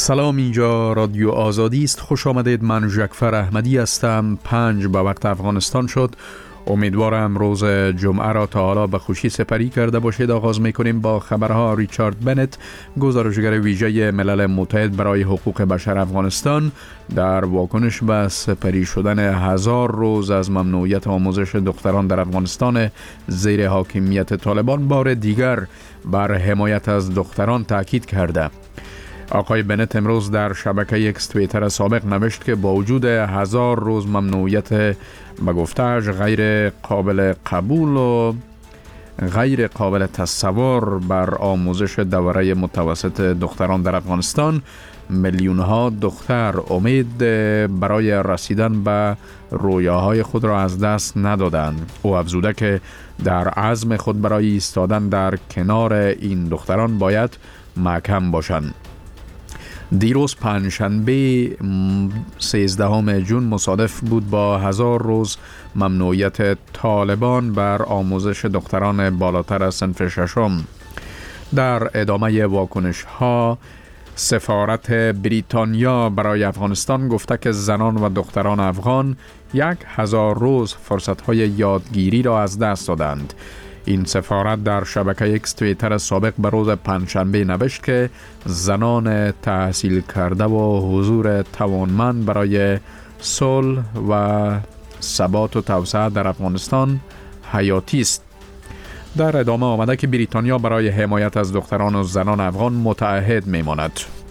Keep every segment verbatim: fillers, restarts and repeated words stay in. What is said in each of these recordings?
سلام، اینجا رادیو آزادی است. خوش آمدید. من جعفر احمدی هستم. پنج به وقت افغانستان شد. امیدوارم روز جمعه را تا حالا به خوشی سپری کرده باشید. آغاز میکنیم با خبرها. ریچارد بنت، گزارشگر ویژه ملل متحد برای حقوق بشر افغانستان، در واکنش به سپری شدن هزار روز از ممنوعیت آموزش دختران در افغانستان زیر حاکمیت طالبان، بار دیگر بر حمایت از دختران تاکید کرده. آقای بنت امروز در شبکه اکس توییتر سابق نوشت که با وجود هزار روز ممنوعیت به گفته‌اش غیر قابل قبول و غیر قابل تصور بر آموزش دوره متوسط دختران در افغانستان، میلیون ها دختر امید برای رسیدن به رویاهای خود را از دست ندادند. او افزوده که در عزم خود برای ایستادن در کنار این دختران باید محکم باشند. دیروز پنجشنبه سیزدهم ژوئن مصادف بود با هزار روز ممنوعیت طالبان بر آموزش دختران بالاتر از صنف ششم. در ادامه واکنش ها، سفارت بریتانیا برای افغانستان گفته که زنان و دختران افغان یک هزار روز فرصت های یادگیری را از دست دادند. این سفارت در شبکه اکس توییتر سابق به روز پنجشنبه نوشت که زنان تحصیل کرده و حضور توانمند برای صلح و ثبات و توسعه در افغانستان حیاتی است. در ادامه آمده که بریتانیا برای حمایت از دختران و زنان افغان متعهد میماند.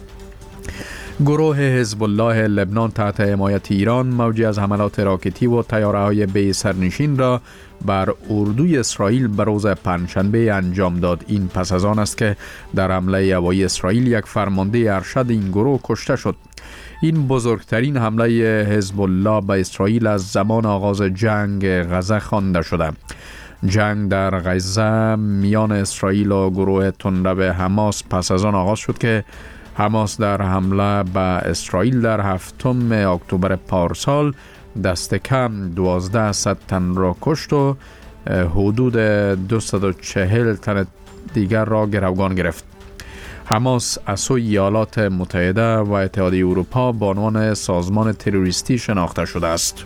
گروه حزب الله لبنان تحت حمایت ایران موجی از حملات راکتی و طیاره‌های بی سرنشین را بر اردوی اسرائیل به روز پنجشنبه انجام داد. این پس از آن است که در حمله هوایی اسرائیل یک فرمانده ارشد این گروه کشته شد. این بزرگترین حمله حزب الله به اسرائیل از زمان آغاز جنگ غزه خوانده شده. جنگ در غزه میان اسرائیل و گروه تندرو حماس پس از آن آغاز شد که حماس در حمله به اسرائیل در هفتم اکتبر پارسال دست کم دوازده صد تن را کشت و حدود دویست و چهل تن دیگر را گروگان گرفت. حماس از سوی ایالات متحده و اتحادیه اروپا به عنوان سازمان تروریستی شناخته شده است.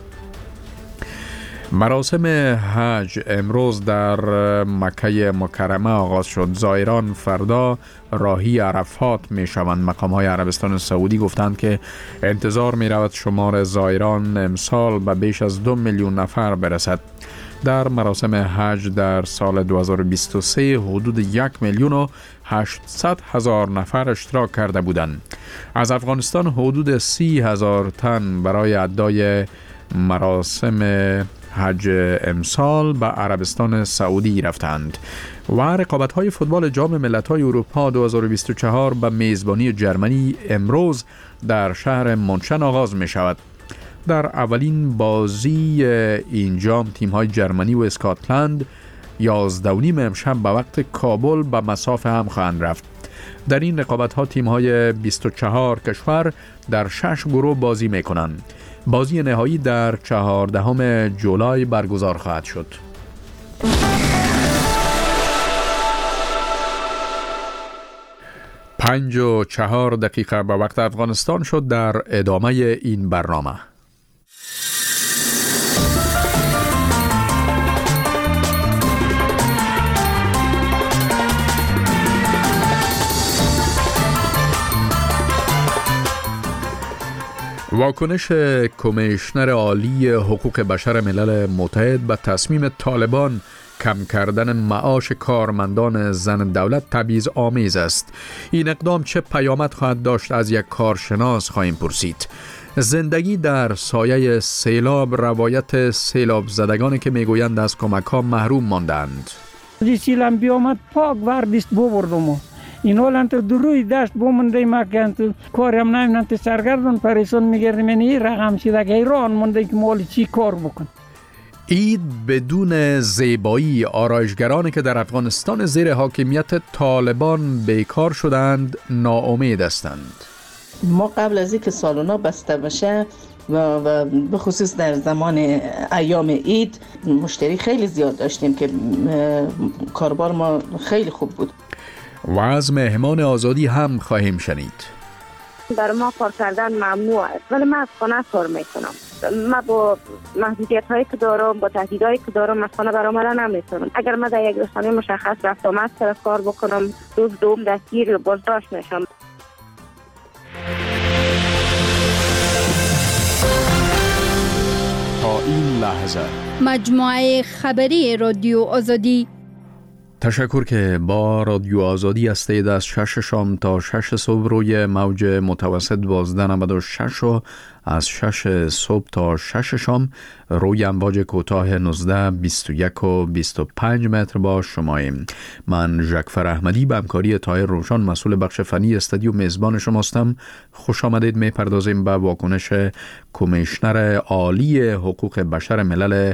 مراسم حج امروز در مکه مکرمه آغاز شد. زائران فردا راهی عرفات می شوند. مقام‌های عربستان سعودی گفتند که انتظار می رود شمار زائران امسال به بیش از دو میلیون نفر برسد. در مراسم حج در سال دو هزار و بیست و سه حدود یک میلیون و هشتصد هزار نفر اشتراک کرده بودند. از افغانستان حدود سی هزار تن برای ادای مراسم حج امسال به عربستان سعودی رفتند. و رقابت‌های فوتبال جام ملت‌های اروپا دو هزار و بیست و چهار به میزبانی جرمنی امروز در شهر مونشن آغاز می شود. در اولین بازی این جام تیم‌های جرمنی و اسکاتلند یازده و نیم امشب به وقت کابل به مسافه هم خواهند رفت. در این رقابت‌ها تیم‌های بیست و چهار کشور در شش گروه بازی می‌کنند. بازی نهایی در چهاردهم جولای برگزار خواهد شد. پنج و چهار دقیقه به وقت افغانستان شد. در ادامه این برنامه واکنش کمیشنر عالی حقوق بشر ملل متحد به تصمیم طالبان کم کردن معاش کارمندان زن دولت تبعیض آمیز است. این اقدام چه پیامد خواهد داشت از یک کارشناس خواهیم پرسید. زندگی در سایه سیلاب، روایت سیلاب زدگانی که میگویند از کمک ها محروم ماندند. سیلاب بیامد پاک وردیست ببردم. این حالانت دروی دست بومنده مکن کارم نمیدونم سرگردان پریشان میگردم. این رقم شده که ایران مونده که مال چی کار بکن. عید بدون زیبایی. آرایشگرانی که در افغانستان زیر حاکمیت طالبان بیکار شدند ناامید هستند. ما قبل از اینکه سالونا بسته بشه و به خصوص در زمان ایام عید مشتری خیلی زیاد داشتیم که کاربار ما خیلی خوب بود. و از مهمان آزادی هم خواهیم شنید. در ما کار کردن ممنوع است، ولی من از خانه کار میکنم. من با محدودیت هایی که دارم، با تهدیدهایی که دارم از خانه برآمدن نمیتونم. اگر من در یک رسانه مشخص رفت آمد طرف کار بکنم، روز دوم دستگیر یا بازداشت میشم. تا این لحظه مجموعه خبری رادیو آزادی. تشکر که با رادیو آزادی هستید. از شش شام تا شش صبح روی موج متوسط دوازده نود و شش و از شش صبح تا شش شام روی امواج کوتاه نوزده بیست و یک و بیست و پنج متر با شماییم. من ژکفر احمدی به همکاری طاهر روشان مسئول بخش فنی استودیو میزبان شماستم. خوش آمدید. می پردازیم به واکنش کمیشنر عالی حقوق بشر ملل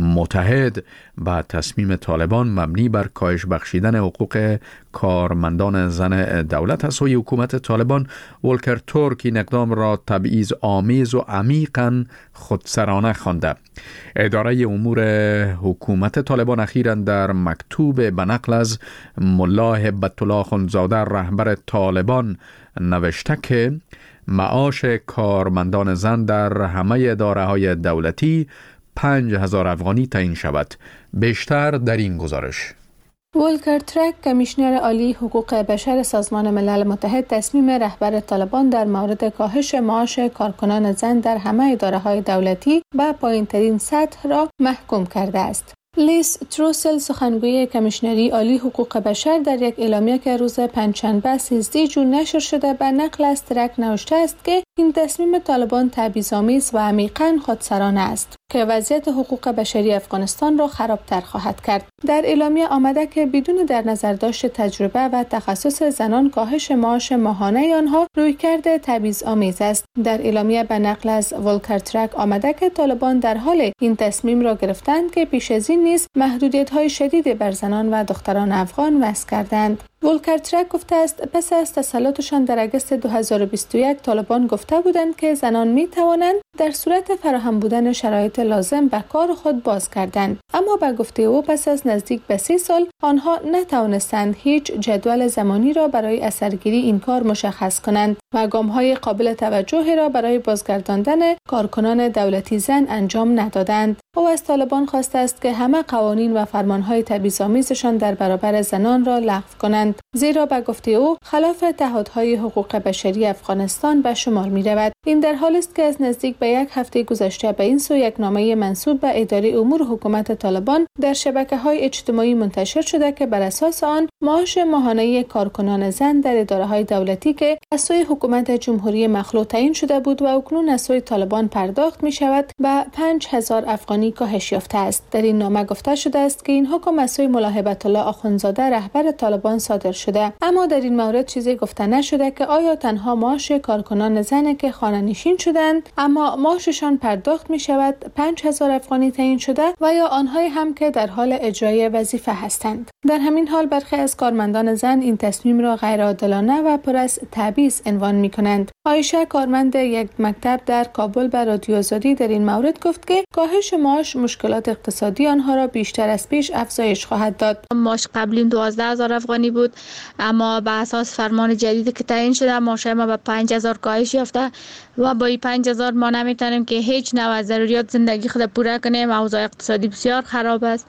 متحد و تصمیم طالبان مبنی بر کاهش بخشیدن حقوق کارمندان زن دولت از سوی حکومت طالبان. ولکر تورک این اقدام را تبعیض آمیز و عمیقاً خودسرانه خوانده. اداره امور حکومت طالبان اخیراً در مکتوب به نقل از ملا هبت الله اخندزاده رهبر طالبان نوشته که معاش کارمندان زن در همه اداره‌های دولتی پنج هزار افغانی تعیین شود. بیشتر در این گزارش. ولکر تورک کمیشنر عالی حقوق بشر سازمان ملل متحد تصمیم رهبر طالبان در مورد کاهش معاش کارکنان زن در همه اداره‌های دولتی به پایین‌ترین سطح را محکوم کرده است. لیز تروسل سخنگوی کمیشنری عالی حقوق بشر در یک اعلامیه که روز پنجشنبه سیزده ژوئن نشر شده به نقل از ترک نوشته است که این تصمیم طالبان تبعیض‌آمیز و عمیقاً خودسرانه است که وضعیت حقوق بشری افغانستان را خرابتر خواهد کرد. در اعلامیه آمده که بدون در نظر داشت تجربه و تخصص زنان کاهش معاش ماهانه آنها رویکرد تبعیض‌آمیز است. در اعلامیه به نقل از ولکر تورک آمده که طالبان در حال این تصمیم را گرفتند که پیش از این نیز محدودیت‌های شدید بر زنان و دختران افغان وضع کردند. ولکر تورک گفته است پس از تسلطشان در اگست دو هزار و بیست و یک طالبان گفته بودند که زنان می توانند در صورت فراهم بودن شرایط لازم به کار خود بازگردند، اما به گفته او پس از نزدیک به سی سال آنها نتوانستند هیچ جدول زمانی را برای اثرگیری این کار مشخص کنند و گام‌های قابل توجهی را برای بازگرداندن کارکنان دولتی زن انجام ندادند. او از طالبان خواسته است که همه قوانین و فرمان‌های تبعیض‌آمیزشان در برابر زنان را لغو کنند، زیرا به گفته او خلاف تعهدهای حقوق بشری افغانستان به شمار می‌رود. این در حالی است که از نزدیک به یک هفته گذشته به این سو یک نامه منسوب به اداره امور حکومت طالبان در شبکه‌های اجتماعی منتشر شده که بر اساس آن معاش ماهانه کارکنان زن در اداره‌های دولتی که از سوی حکومت جمهوری مخلوع تعیین شده بود و اکنون از سوی طالبان پرداخت می‌شود به پنج هزار افغانی کاهش یافته است. در این نامه گفته شده است که این حکم از سوی ملا هبت الله اخندزاده رهبر طالبان صادر شده، اما در این مورد چیزی گفته نشده که آیا تنها معاش کارکنان زن که خانه نشین شدند اما معاششان پرداخت می شود پنج هزار افغانی تعیین شده و یا آنهای هم که در حال اجرای وظیفه هستند. در همین حال برخی از کارمندان زن این تصمیم را غیر عادلانه و پر از تبعیض عنوان می کنند. عایشه کارمند یک مکتب در کابل به رادیو آزادی در این مورد گفت که کاهش معاش مشکلات اقتصادی آنها را بیشتر از پیش افزایش خواهد داد. معاش قبلی دوازده هزار افغانی بود، اما به اساس فرمان جدید که تعیین شده معاش ما به پنج هزار کاهش یافته و با این پنج هزار ما نمیتونیم که هیچ نوع از ضروریات زندگی خود پوره کنیم. اوضاع اقتصادی بسیار خراب است،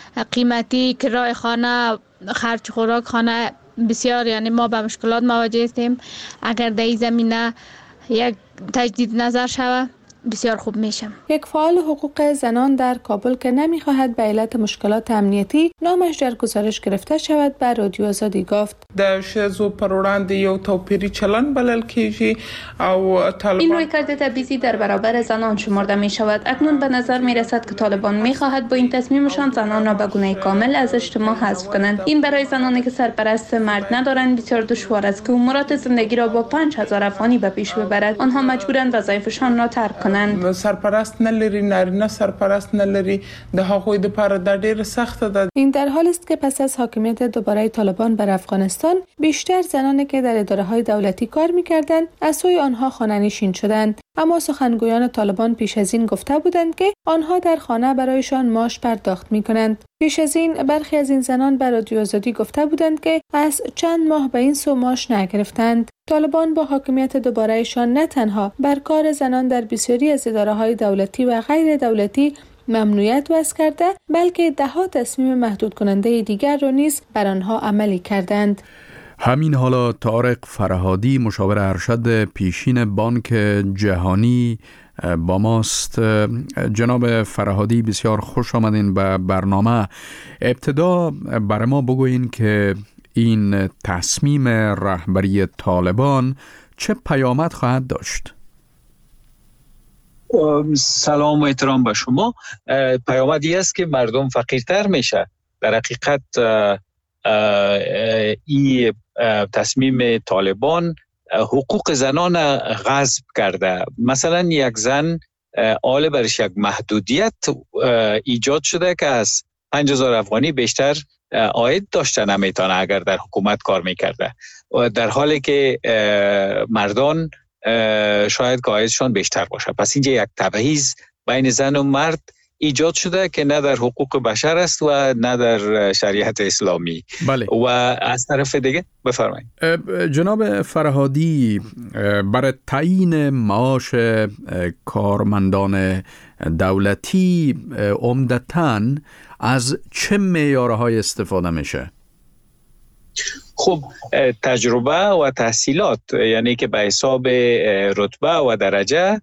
قیمتی کرای خانه، خرج خوراک خانه بسیار، یعنی ما به مشکلات مواجه هستیم. اگر در این زمینه یک تجدید نظر شود بسیار خوب میشم. یک فعال حقوق زنان در کابل که نمیخواهد به علت مشکلات امنیتی نامش در گزارش گرفته شود به رادیو آزادی گفت د ښځو پر وړاندې یو توپیری چلن بلل کیږي او طالبان این رویکرد تبعیضی در برابر زنان شمرده می شود. اکنون به نظر می رسد که طالبان می خواهد با این تصمیمشان زنان را به گونه کامل از اجتماع حذف کنند. این برای زنانی که سرپرست مرد ندارند بسیار دشوار است که امورات زندگی را با پنج هزار افغانی به پیش ببرد. آنها مجبورند وظایفشان را ترک کنند. سرپرست نلري، نارینه سرپرست نلري، د هغوی لپاره د ډېر سخت ده. این در حالی است که پس از حاکمیت دوباره طالبان بر افغانستان بیشتر زنانی که در اداره‌های دولتی کار می‌کردند از سوی آنها خانه‌نشین شدند، اما سخنگویان طالبان پیش از این گفته بودند که آنها در خانه برایشان معاش پرداخت می‌کنند. پیش از این برخی از این زنان بر رادیو آزادی گفته بودند که از چند ماه به این سو معاش نگرفتند. طالبان با حاکمیت دوبارهشان نه تنها بر کار زنان در بسیاری از اداره‌های دولتی و غیر دولتی ممنوعیت وضع کرده، بلکه ده‌ها تصمیم محدود کننده دیگر را نیز بر آنها عملی کردند. همین حالا طارق فرهادی مشاور ارشد پیشین بانک جهانی با ماست. جناب فرهادی بسیار خوش آمدین به برنامه. ابتدا برای ما بگوین که این تصمیم رهبری طالبان چه پیامد خواهد داشت؟ سلام و احترام به شما. پیامدی است که مردم فقیرتر میشه. در حقیقت این تصمیم طالبان حقوق زنان غصب کرده. مثلا یک زن آل برش یک محدودیت ایجاد شده که از پنج هزار افغانی بیشتر عاید داشته نمیتونه اگر در حکومت کار میکرده، در حالی که مردان شاید که عایدشان بیشتر باشه. پس اینجا یک تبعیض بین زن و مرد ایجاد شده که نه در حقوق بشر است و نه در شریعت اسلامی. بله. و از طرف دیگه بفرمایید. جناب فرهادی، برای تعیین معاش کارمندان دولتی عمدتاً از چه معیارهای استفاده میشه؟ خب تجربه و تحصیلات، یعنی که به حساب رتبه و درجه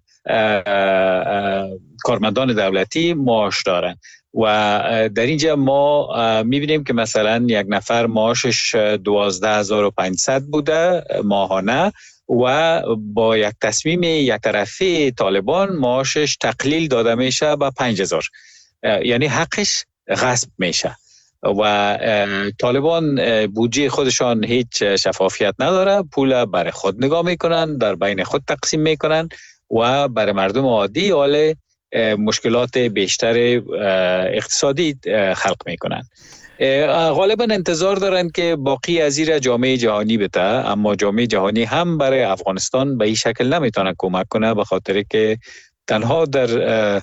کارمندان دولتی معاش دارن و در اینجا ما میبینیم که مثلا یک نفر معاشش دوازده هزار و پانصد بوده ماهانه و با یک تصمیم یک طرفه طالبان معاشش تقلیل داده میشه به پنج هزار، یعنی حقش غصب میشه و طالبان بودجه خودشان هیچ شفافیت نداره، پول برای خود نگاه میکنن، در بین خود تقسیم میکنن و برای مردم عادی حال مشکلات بیشتر اقتصادی خلق میکنن. غالبا انتظار دارن که باقی از این جامعه جهانی بده، اما جامعه جهانی هم برای افغانستان به این شکل نمیتونه کمک کنه، به خاطر که تنها در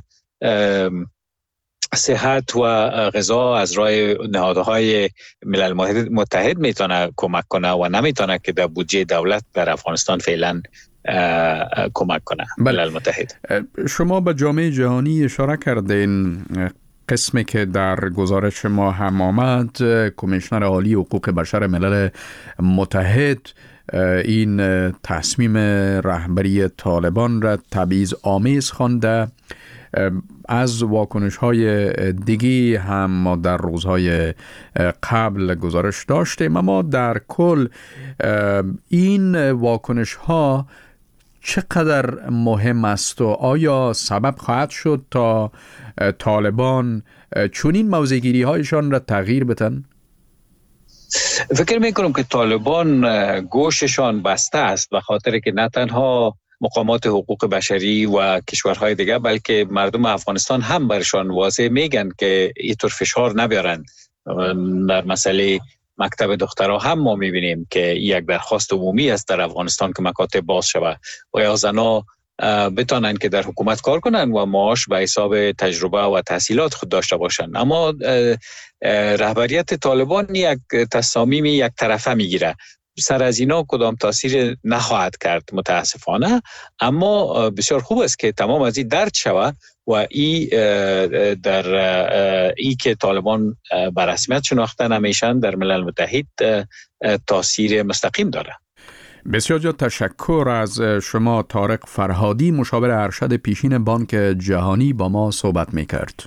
صحت و غذا از راه نهادهای ملل متحد میتونه کمک کنه و نمیتونه که در بودجه دولت در افغانستان فعلا کمک کنه. ملل متحد. شما به جامعه جهانی اشاره کردین، قسمی که در گزارش ما هم آمد، کمیشنر عالی حقوق بشر ملل متحد این تصمیم رهبری طالبان را تبعیض آمیز خوانده. از واکنش های دیگی هم ما در روزهای قبل گزارش داشتیم، اما در کل این واکنش ها چقدر مهم است و آیا سبب خواهد شد تا طالبان چنین موضع‌گیری هایشان را تغییر بدن؟ فکر میکنم که طالبان گوششان بسته است، به خاطر که نه تنها مقامات حقوق بشری و کشورهای دیگه بلکه مردم افغانستان هم برشان واضح میگن که اینطور فشار نبیارن. در مسئله مکتب دخترها هم ما میبینیم که یک درخواست عمومی است در افغانستان که مکاتب باز شود و یا زنا بتانن که در حکومت کار کنن و معاش به حساب تجربه و تحصیلات خود داشته باشن. اما رهبریت طالبان یک تصامیم یک طرفه میگیره. سر از اینا کدام تاثیر نخواهد کرد متاسفانه، اما بسیار خوب است که تمام از این درد شود و ای در ای که طالبان به رسمیت شناخته نمیشن در ملل متحد تاثیر مستقیم داره. بسیار جا تشکر از شما. طارق فرهادی مشاور ارشد پیشین بانک جهانی با ما صحبت میکرد.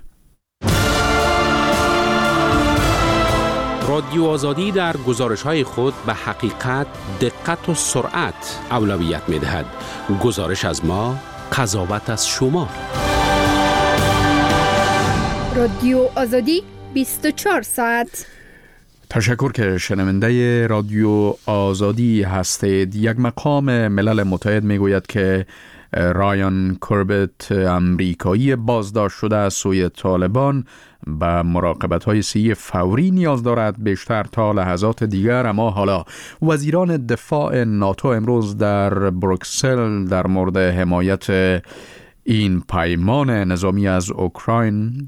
رادیو آزادی در گزارش‌های خود به حقیقت، دقت و سرعت اولویت می‌دهد. گزارش از ما، قضاوت از شما. رادیو آزادی بیست و چهار ساعت. تشکر که شنونده رادیو آزادی هستید. یک مقام ملل متحد میگوید که رایان کوربت امریکایی بازداشت شده از سوی طالبان به مراقبت‌های صحی فوری نیاز دارد، بیشتر تا لحظات دیگر. اما حالا وزیران دفاع ناتو امروز در بروکسل در مورد حمایت این پیمان نظامی از اوکراین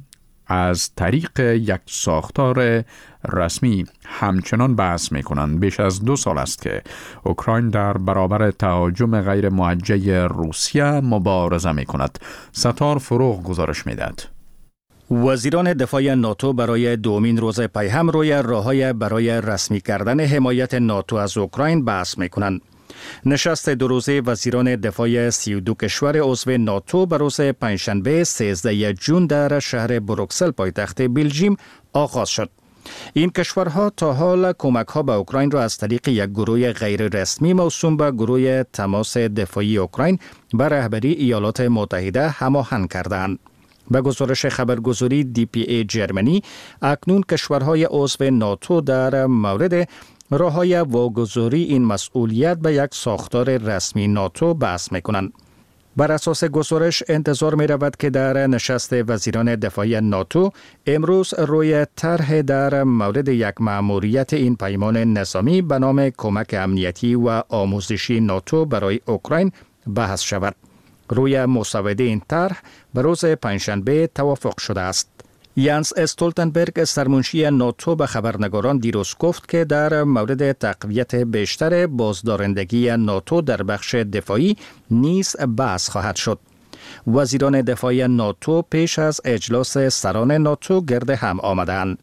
از طریق یک ساختار رسمی همچنان بحث می کنند. بیش از دو سال است که اوکراین در برابر تهاجم غیر موجه روسیه مبارزه می کند. ستار فروغ گزارش می دهد. وزیران دفاع ناتو برای دومین روز پیهم روی راه‌های برای رسمی کردن حمایت ناتو از اوکراین بحث می کنند. نشست دو روزه وزیران دفاع سی و دو کشور عضو ناتو بر روز پنجشنبه سیزده جون در شهر بروکسل پایتخت بلژیم آغاز شد. این کشورها تا حال کمک‌ها به اوکراین را از طریق یک گروه غیر رسمی موسوم به گروه تماس دفاعی اوکراین به رهبری ایالات متحده هماهنگ کردند. به گزارش خبرگزاری دی پی ای جرمنی، اکنون کشورهای عضو ناتو در مورد راه‌های واگذاری این مسئولیت به یک ساختار رسمی ناتو بحث می‌کنند. بر اساس گزارش انتظار می‌رود که در نشست وزیران دفاعی ناتو امروز روی طرح در مورد یک مأموریت این پیمان نظامی به نام کمک امنیتی و آموزشی ناتو برای اوکراین بحث شود. روی مسوده این طرح به روز پنجشنبه توافق شده است. یانس استولتنبرگ سرمنشی ناتو به خبرنگاران دیروز گفت که در مورد تقویت بیشتر بازدارندگی ناتو در بخش دفاعی نیز بحث خواهد شد. وزیران دفاعی ناتو پیش از اجلاس سران ناتو گرد هم آمدند.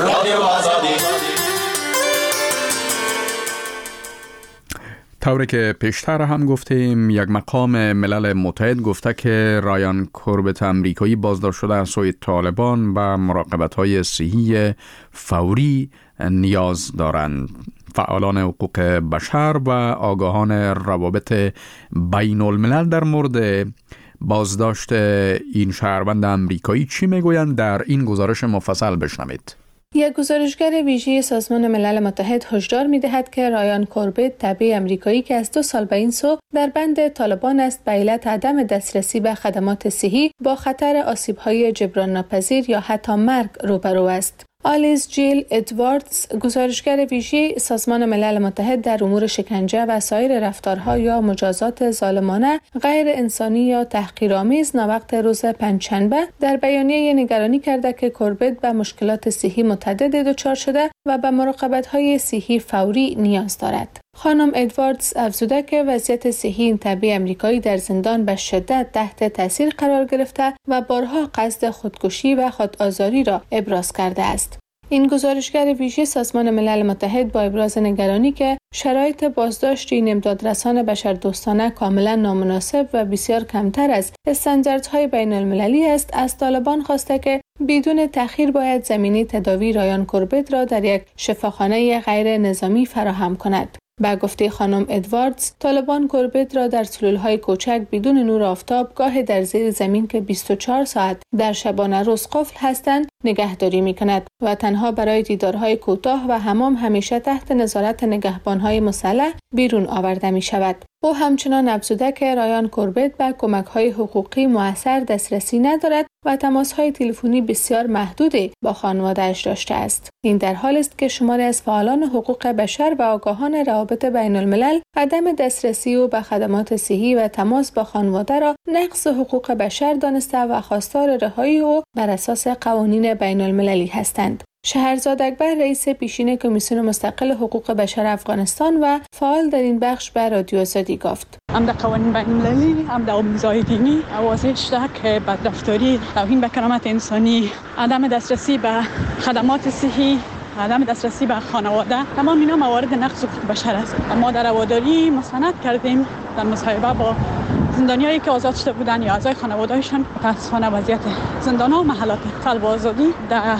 طوری که پیشتر هم گفتیم، یک مقام ملل متحد گفته که رایان کوربت امریکایی بازداشت شده از سوی طالبان و مراقبت‌های صحی فوری نیاز دارند. فعالان حقوق بشر و آگاهان روابط بین الملل در مورد بازداشت این شهروند امریکایی چی میگویند؟ در این گزارش مفصل بشنوید. یک گزارشگر ویژه سازمان ملل متحد هشدار می‌دهد که رایان کوربت، تبع امریکایی که از دو سال به این سو در بند طالبان است، به علت عدم دسترسی به خدمات صحی با خطر آسیب‌های جبران ناپذیر یا حتی مرگ روبرو است. آلیس جیل ادواردز، گزارشگر ویژه سازمان ملل متحد در امور شکنجه و سایر رفتارها یا مجازات ظالمانه، غیر انسانی یا تحقیرآمیز، ناوقت روز پنجشنبه در بیانیه نگرانی کرده که کوربت به مشکلات صحی متعدد دچار شده و به مراقبت‌های صحی فوری نیاز دارد. خانم ادواردز افزوده که وضعیت صحی این تبع امریکایی در زندان به شدت تحت تاثیر قرار گرفته و بارها قصد خودکشی و خودآزاری را ابراز کرده است. این گزارشگر ویژه سازمان ملل متحد با ابراز نگرانی که شرایط بازداشت این امدادرسان بشردوستانه کاملا نامناسب و بسیار کمتر از استانداردهای بین المللی است، از طالبان خواسته که بدون تأخیر باید زمینه تداوی رایان کوربت را در یک شفاخانه غیر نظامی فراهم کند. با گفته خانم ادواردز، طالبان کوربت را در سلولهای کوچک بدون نور آفتاب، گاه در زیر زمین که بیست و چهار ساعت در شبانه روز قفل هستند نگهداری می کند و تنها برای دیدارهای کوتاه و حمام همیشه تحت نظارت نگهبانهای مسلح بیرون آورده می شود. او همچنان افزوده که رایان کوربت به کمک‌های حقوقی مؤثر دسترسی ندارد و تماس‌های تلفنی بسیار محدودی با خانواده‌اش داشته است. این در حالی است که شماری از فعالان حقوق بشر و آگاهان روابط بین الملل عدم دسترسی او به خدمات صحی و تماس با خانواده را نقض حقوق بشر دانسته و خواستار رهایی او بر اساس قوانین بین المللی هستند. شهرزاد اکبر، رئیس پیشین کمیسیون مستقل حقوق بشر افغانستان و فعال در این بخش به رادیو آزادی گفت: هم در قوانین بین المللی، هم در آموزهای دینی واضح شده که بدرفتاری، توهین به کرامت انسانی، عدم دسترسی به خدمات صحی، عدم دسترسی به خانواده، تمام اینا موارد نقض حقوق بشر است. ما در رواداری مستند کردیم در مصاحبه با زندانیایی که آزاد شده بودن یا اعضای خانواده‌هایشان. متأسفانه وضعیت زندان‌ها و محلات طلب آزادی در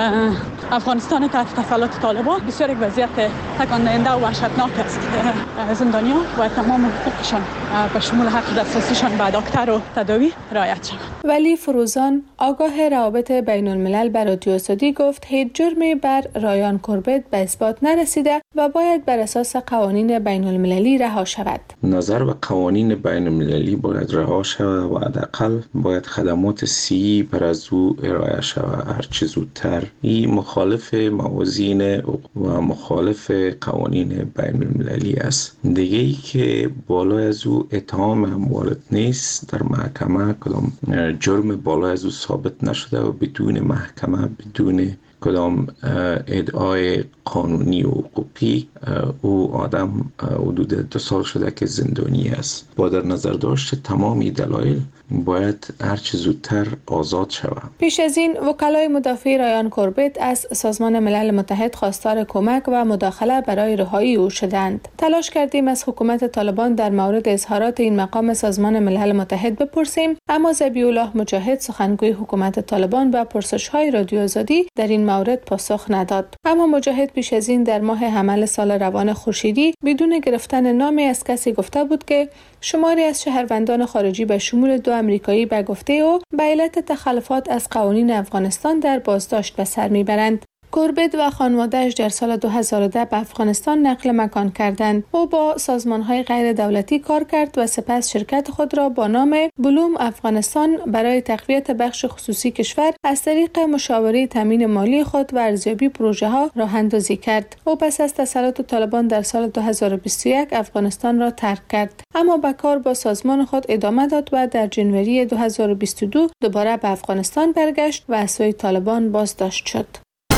افغانستان تحت تسلط طالبان بسیار یک وضعیت تکان دهنده و وحشتناک است. زندانیان و تمام حقوقشان به شمول حق دسترسیشان به دکتر و تداوی رعایت شود. ولی فروزان، آگاه روابط بین الملل بر رادیو آزادی گفت هیچ جرمی بر رایان کوربت به اثبات نرسیده و باید بر اساس قوانین بین المللی رها شود. نظر به قوانین بین المللی باید رها شود و حداقل باید خدمات صحی بر از او ارائه شود هر چه زودتر. این مخالف موازین و مخالف قوانین بین المللی است. دیگه ای که بالای از او اتهام هم وارد نیست در محکمه، کدام جرم بالای از او ثابت نشده و بدون محکمه، بدون کدام ادعای قانونی و حقوقی او آدم حدود دو سال شده که زندانی است. با در نظر داشت تمامی دلایل باید هرچه زودتر آزاد شود. پیش از این وکلای مدافع رایان کوربت از سازمان ملل متحد خواستار کمک و مداخله برای رهایی او شدند. تلاش کردیم از حکومت طالبان در مورد اظهارات این مقام سازمان ملل متحد بپرسیم، اما ذبیح الله مجاهد سخنگوی حکومت طالبان به پرسش‌های رادیو آزادی در این مورد پاسخ نداد. اما مجاهد پیش از این در ماه حمل سال روان خورشیدی بدون گرفتن نامی از کسی گفته بود که شماری از شهروندان خارجی به شمول دو امریکایی به گفته او به علت تخلفات از قوانین افغانستان در بازداشت به سر میبرند. کوربت و خانواده‌اش در سال دو هزار و ده به افغانستان نقل مکان کردند. او با سازمان‌های غیر دولتی کار کرد و سپس شرکت خود را با نام بلوم افغانستان برای تقویت بخش خصوصی کشور از طریق مشاوره تامین مالی خود و ارزیابی پروژه‌ها راه اندازی کرد. او پس از تسلط طالبان در سال دو هزار و بیست و یک افغانستان را ترک کرد، اما به کار با سازمان خود ادامه داد و در ژانویه دو هزار و بیست و دو دوباره به افغانستان برگشت و از سوی طالبان بازداشت شد.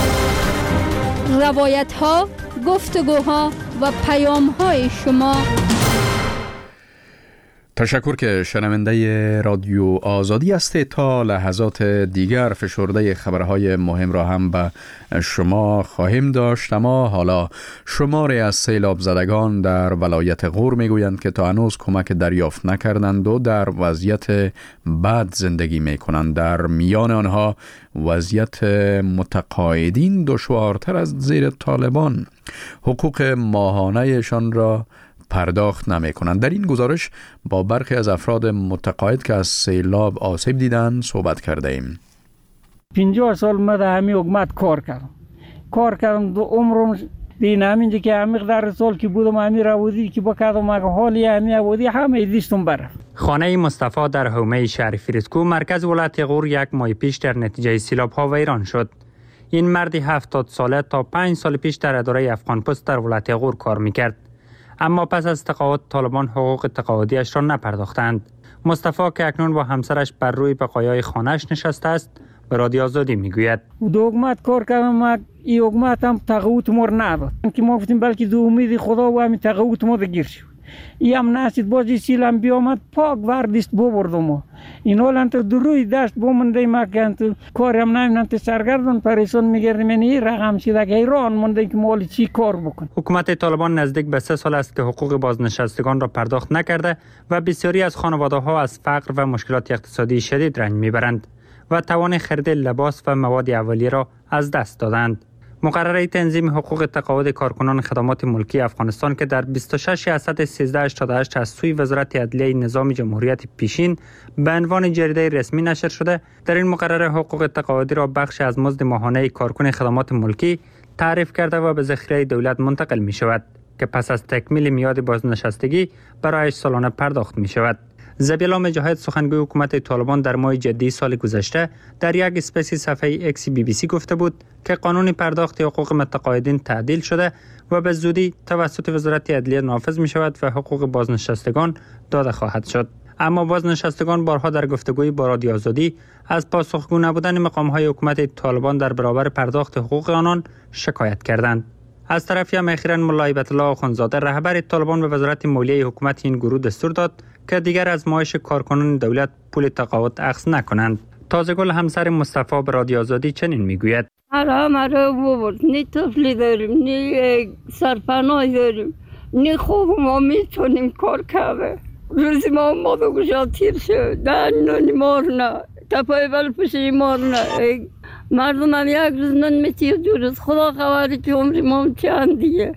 روایت ها، گفتگوها و پیام های شما. تشکر که شنونده رادیو آزادی هستید. تا لحظات دیگر فشرده خبرهای مهم را هم به شما خواهیم داشت. اما حالا شماری از سیلاب زدگان در ولایت غور میگویند که تا هنوز کمک دریافت نکردند و در وضعیت بد زندگی میکنند. در میان آنها وضعیت متقاعدین دشوارتر از زیر طالبان. حقوق ماهانه‌شان را پرداخت نمی کنند. در این گزارش با برخی از افراد متقاعد که از سیلاب آسیب دیدن صحبت کرده ایم. پنجاه سال من در همین حکومت کار کردم. کار کردم دو عمرم دین همینجا که همیق در سال که بودم همین روودی که بکردم اگه حالی همین روودی همه دیستم برف. خانه مصطفی در حومه شهر فریسکو مرکز ولایت غور یک ماه پیش در نتیجه سیلاب ها ویران شد. این مردی هفتاد ساله تا پنج سال پیش در اداره افغان پست در ولایت غور کار میکرد، اما پس از تقاعد طالبان حقوق تقاعدیش را نپرداختند. مصطفی که اکنون با همسرش بر روی بقایای خانه‌اش نشسته است به رادیو آزادی میگوید دو حکومت کار کردم، این حکومت هم تقاعد ما را نداد که ما گفتیم بلکه دو امید خدا و همین تقاعد ما گیر شد. این هم نسید بازی سیلم بیامد پاک وردیست ببردم. این حال انت دروی دست بمونده ما که انت کارم نمیدونم سرگردان پریشان میگردیم. این رقم شده که ایران مونده که مالی چی کار بکن. حکومت طالبان نزدیک به سه سال است که حقوق بازنشستگان را پرداخت نکرده و بسیاری از خانواده‌ها از فقر و مشکلات اقتصادی شدید رنج میبرند و توان خرید لباس و مواد اولیه را از دست دادند. مقرره تنظیم حقوق تقاعد کارکنان خدمات ملکی افغانستان که در بیست و شش صد و سیزده هشتاد و هشت از سوی وزارت عدلیه نظام جمهوریت پیشین به عنوان جریده رسمی نشر شده، در این مقرره حقوق تقاعدی را بخش از مزد ماهانه کارکن خدمات ملکی تعریف کرده و به ذخیره دولت منتقل می شود که پس از تکمیل میاد بازنشستگی برایش سالانه پرداخت می شود. ذبیح الله مجاهد سخنگوی حکومت طالبان در ماه جدی سال گذشته در یک اسپیس صفحه اکس بی بی سی گفته بود که قانون پرداخت حقوق متقاعدین تعدیل شده و به زودی توسط وزارت عدلیه نافذ می شود و حقوق بازنشستگان داده خواهد شد. اما بازنشستگان بارها در گفتگوی با رادیو آزادی از پاسخگو نبودن مقام‌های حکومت طالبان در برابر پرداخت حقوق آنان شکایت کردند. از طرفی هم اخیراً ملا هیبت الله آخوندزاده رهبر طالبان به وزارت مالیه حکومت این گروه دستور داد که دیگر از معاش کارکنان دولت پول تقاعد اخذ نکنند. تازه گل همسر مصطفی به رادیو آزادی چنین میگوید: هر مرا ببرد، نی طفلی داریم، نی سرپناه داریم، نی خوب ما میتونیم کار کنه. روزی ما مادو گشا تیر شد، در نونی مار نه، تپای بل پشی مار نه. مردم هم یک روز نون میتیر جورست، خدا خبری که عمری ما چند دیگه.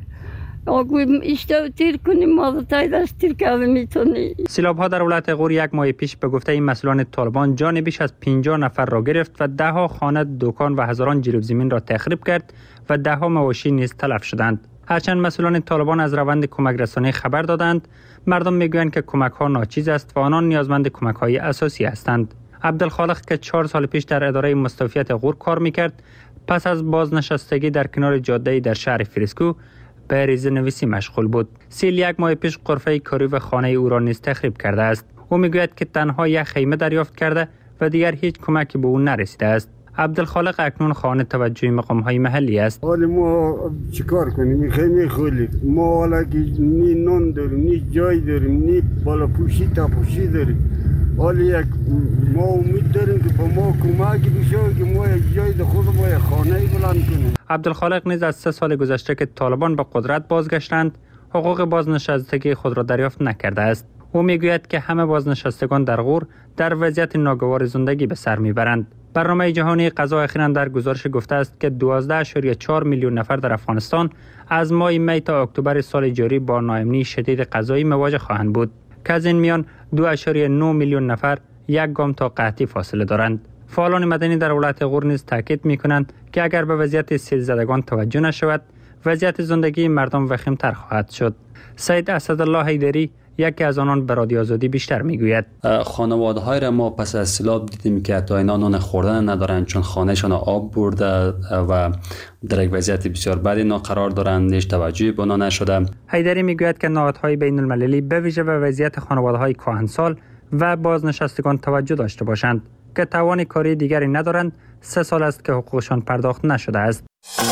آگوی اشتاو تیر کنیم ما تای دست تیر کرده میتونی. سیلاب ها در ولایت غور یک ماه پیش به گفته این مسئولان طالبان جان بیش از پنجاه نفر را گرفت و ده ها خانه، دکان و هزاران جریب زمین را تخریب کرد و ده ها مواشی نیز تلف شدند. هرچند مسئولان طالبان از روند کمک رسانی خبر دادند، مردم میگویند که کمک ها ناچیز است و آنان نیازمند کمک های اساسی هستند. عبدالخالق که چهار سال پیش در اداره مستوفیت غور کار میکرد، پس از بازنشستگی در کنار جاده در شهر فریسکو به ریزه نویسی مشغول بود. سیل یک ماه پیش غرفه کاری و خانه او را نیز تخریب کرده است. او میگوید که تنها یک خیمه دریافت کرده و دیگر هیچ کمکی به او نرسیده است. عبدالخالق اکنون خانه توجه مقام‌های محلی است. حالا ما چیکار کنیم؟ میخوایم خولید. ما حالا که نی نان داریم، نی جای داریم، نی بالا پوشی تا پوشی داریم. حالا یک ما امید داریم که با ما کمک بشه که ما یک جای ده خود ما یک خانه بلند کنیم. عبدالخالق نیز از سه سال گذشته که طالبان به قدرت بازگشتند، حقوق بازنشستگی خود را دریافت نکرده است. او میگوید که همه بازنشستگان در غور در وضعیت ناگوار زندگی به سر میبرند. برنامه جهانی غذا اخیراً در گزارش گفته است که دوازده اشاری چهار میلیون نفر در افغانستان از ماه می تا اکتبر سال جاری با ناامنی شدید غذایی مواجه خواهند بود که از این میان دو اشاری نه میلیون نفر یک گام تا قحطی فاصله دارند. فعالان مدنی در ولایت غور نیز تاکید می‌کنند که اگر به وضعیت سیل زدگان توجه نشود، وضعیت زندگی مردم وخیم‌تر خواهد شد. سید اسدالله حیدری یکی از آنان به رادیو آزادی بیشتر میگوید. خانواده‌های را ما پس از سیلاب دیدیم که حتی اینا نان خوردن ندارند چون خانهشان آب برده و در یک وضعیت بسیار بدی اینا قرار دارند، هیچ توجهی به آنها نشده. حیدری میگوید که نهادهای بین المللی به ویژه به وضعیت خانواده‌های کهنسال و بازنشستگان توجه داشته باشند که توان کاری دیگری ندارند. سه سال است که حقوقشان پرداخت نشده است.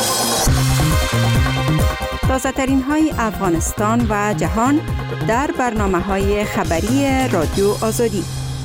تازه‌ترین های افغانستان و جهان در برنامه‌های خبری رادیو آزادی.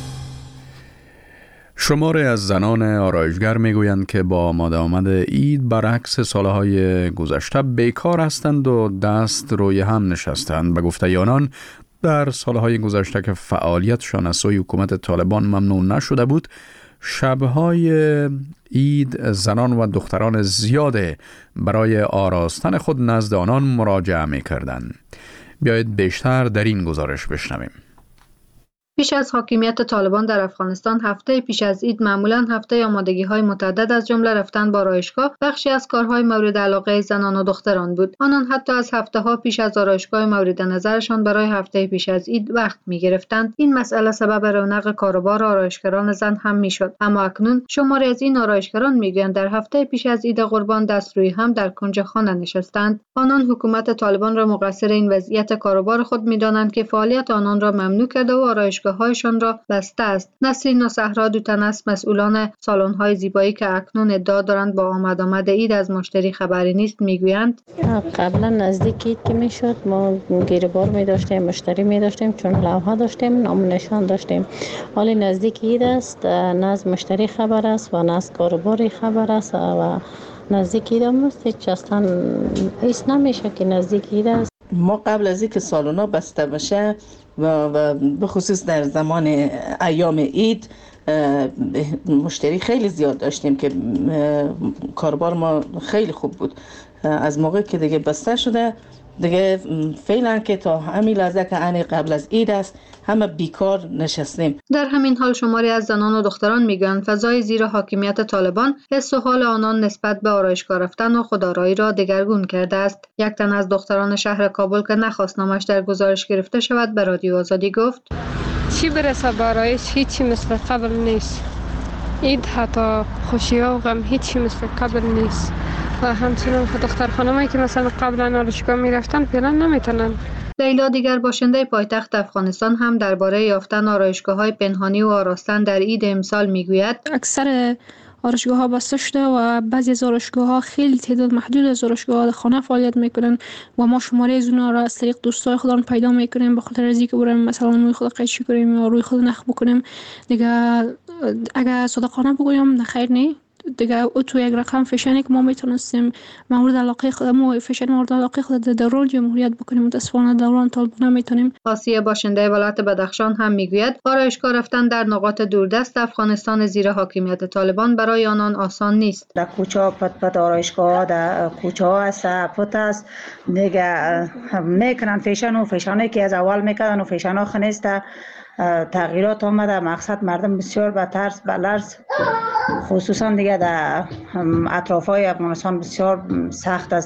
شماری از زنان آرایشگر میگویند که با آماده آمد عید برعکس سالهای گذشته بیکار هستند و دست روی هم نشستند. به گفته آنان در سالهای گذشته که فعالیتشان از سوی حکومت طالبان ممنوع نشده بود، شبهای عید زنان و دختران زیاد برای آراستن خود نزد آنان مراجعه می‌کردند. بیایید بیشتر در این گزارش بشنویم. پیش از حاکمیت طالبان در افغانستان، هفته پیش از عید معمولاً هفته آمادگی‌های متعدد از جمله رفتن با آرایشگاه بخشی از کارهای مورد علاقه زنان و دختران بود. آنان حتی از هفته‌ها پیش از آرایشگاه مورد نظرشان برای هفته پیش از عید وقت می‌گرفتند. این مسئله سبب رونق کاروبار آرایشگران زن هم می‌شد. اما اکنون شماری از این آرایشگران می‌گویند در هفته پیش از عید قربان دست روی هم در کنج خانه نشستند. آنان حکومت طالبان را مقصر این وضعیت کاروبار خود می‌دانند که فعالیت آنان را ممنوع کرده و آرایشگاه هایشان را بسته است. نسرین و صحرا دو تن از مسئولان سالن‌های زیبایی که اکنون ادعا دارند با آمد آمد عید از مشتری خبری نیست میگویند قبلا نزدیک عید که میشد ما گیربار می داشتیم، مشتری می داشتیم، چون لوحه داشتیم، نام نشان داشتیم. حالا نزدیک عید است، نه از مشتری خبر است و نه از کاروباری خبر است و نزدیک عید است. هیچ اصلا حس نمیشه که نزدیک عید است. ما قبل از اینکه سالونا بسته بشه و, و به خصوص در زمان ایام عید مشتری خیلی زیاد داشتیم که کاربار ما خیلی خوب بود. از موقع که دیگه بسته شده دیگه فعلا که تا همین لحظه که انی قبل از عید است همه بیکار نشستیم. در همین حال شماری از زنان و دختران میگویند فضای زیر حاکمیت طالبان حس و حال آنان نسبت به آرایشگاه رفتن و خودآرایی را دگرگون کرده است. یک تن از دختران شهر کابل که نخواست نامش در گزارش گرفته شود به رادیو آزادی گفت چی برسه به آرایش هیچی مثل قبل نیست. عید حتی خوشی ها و غم هیچی مثل قبل نیست و همچنین دختر خانمایی که مثلا قبلا آرایشگاه میرفتن فعلا نمیتونن. لیلا دیگر باشنده پایتخت افغانستان هم درباره یافتن آرایشگاه‌های پنهانی و آراستن در عید امسال میگوید اکثر آرایشگاه ها بسته شده و بعضی از آرایشگاه ها خیلی تعداد محدود از آرایشگاه ها در خانه فعالیت میکنن و ما شماره از اونها را از طریق دوستای خودمون پیدا میکنیم به خاطر از اینکه بریم مثلا روی خود قیچی کنیم یا روی خود نخ بکنیم. دیگه اگر صادقانه بگویم خیر نی دیگه او تو یک رقم فشنی که ما میتونستیم مورد علاقه خودمون فشن مورد علاقه خود در دوران جمهوریت بکنیم متاسفانه دوران طالبان نمیتونیم. آسیه باشنده ولایت بدخشان هم میگوید آرایشگاه رفتن در نقاط دوردست افغانستان زیر حاکمیت طالبان برای آنان آسان نیست. در کوچه ها پت پت آرایشگاه در کوچه ها است پت است دیگه میکنن فشن و فشانه که از اول میکردن و فشن ها خنیسته تغییرات آمده. مقصد مردم بسیار به ترس به لرز خصوصا دیگه در اطرافای افغانستان بسیار سخت است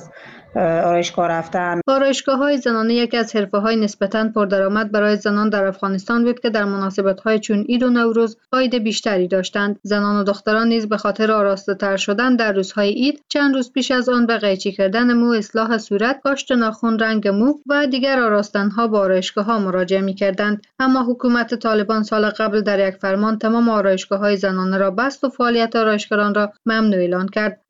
آرایشگاه رفتن. آرایشگاه‌های زنانه یکی از حرفه‌های نسبتاً پردرآمد برای زنان در افغانستان بود که در مناسبت‌های چون عید و نوروز عاید بیشتری داشتند. زنان و دختران نیز به خاطر آراسته‌تر شدن در روزهای عید چند روز پیش از آن به قیچی کردن مو، اصلاح صورت، کاشت ناخن، رنگ مو و دیگر آراستن‌ها به آرایشگاه‌ها مراجعه می‌کردند. اما حکومت طالبان سال قبل در یک فرمان تمام آرایشگاه‌های زنانه را بست و فعالیت آرایشگران را ممنوع اعلان کرد.